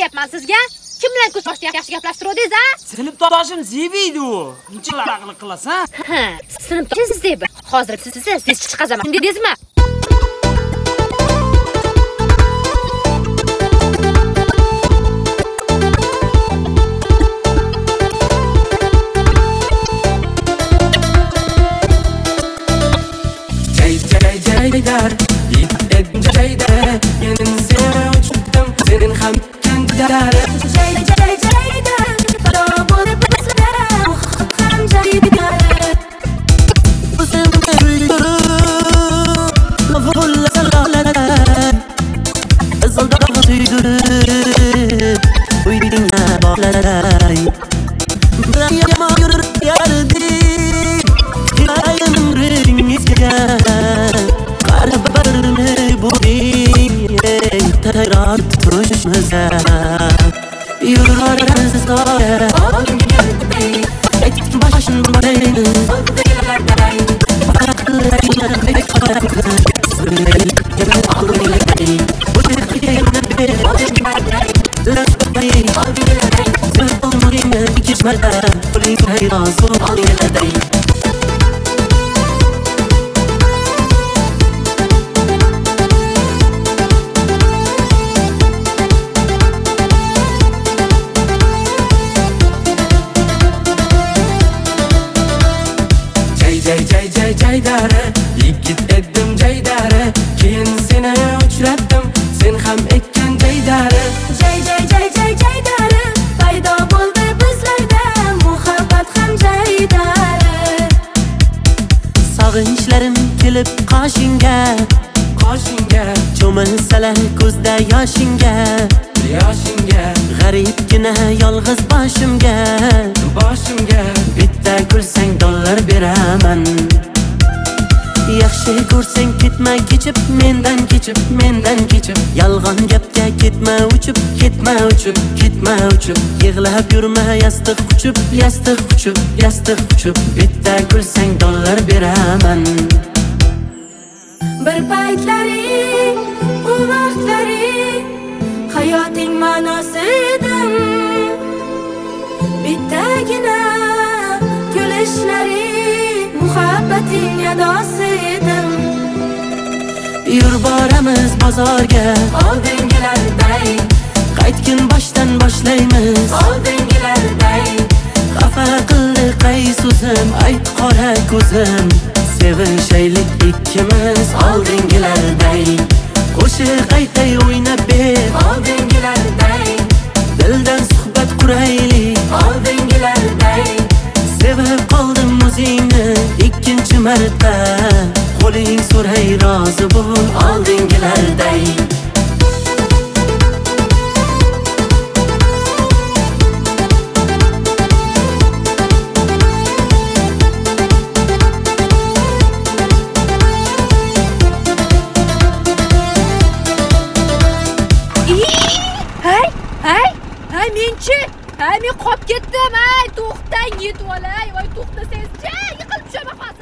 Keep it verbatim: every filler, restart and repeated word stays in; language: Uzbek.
deyapman sizga? Kim bilan ko'z boshda yaxshi gaplashtirdingiz, a? Sinfdoshim Zebiydi u. Uncha aql qilasan? Ha, sinfdoshim Zebi. Hozir siz siz siz chiqazaman. Dedingizmi? Jaydar, yetdim jaydar, yenin seni uçtum, senin ham jaydar. Jay jay jaydar, baro bo'lib bizlar, ham jaydar. O'zim yurib, lavulla salaladan, azalda suydirib, uydinga bog'laray. Bilan yama yurib yardim, qilayim ringizga. Tekrar tutuşmazsa yürürüz doğru oğlum geldi etkin başın bağlayın bakırlarına beklerken sürmeyi almayın bu tekiyene bir lütfeyi sırf olmayın geçmeden polisayı razı olayım. Jay jay jay jaydare, yigit edim jaydare, keyin seni uchratdim, sen ham ekkan jaydare. Jay jay jay jay jaydare, paydo bo'ldi bizlarda muhabbat ham jaydare. Sog'inchlarim kelib qoshingga, qoshingga, cho'milsalar ko'zda yoshingga, yoshingga, g'aribgina yolg'iz boshimga, boshimga bitta kulsang dollar beraman. Yaxshi ko'rsang ketma kechib, mendan kechib, mendan kechib, yolg'on gapga ketma uchib, ketma uchib, ketma uchib, yig'lab yurma yastiq quchib, yastiq quchib, yastiq quchib, bitta kulsang dollar beraman. Bir paytlaring, bu vaqtlaring hayoting ma'nosi edim. Bittagina kulishlaring muhabbating adosi edim. Yur boramiz bozorga, Oldingilarday qaytgin boshdan boshlaymiz. Oldingilarday Xafa qildi qay so'zim, ayt qora ko'zim. Sevishaylik ikkimiz oldingilarday. Qo'shiq aytay o'ynab ber, Oldingilarday dildan suhbat quraylik. Oldingilarday Sevib qoldim o'zingni ikkinchi marta, qo'ling so'ray rozi bo'l oldingilarday. Hay, hay, hay menchi. Hay men qolib ketdim. Hay, to'xtang, yetib olay. Voy to'xtasangiz-chi, yiqilib tushaman hozir.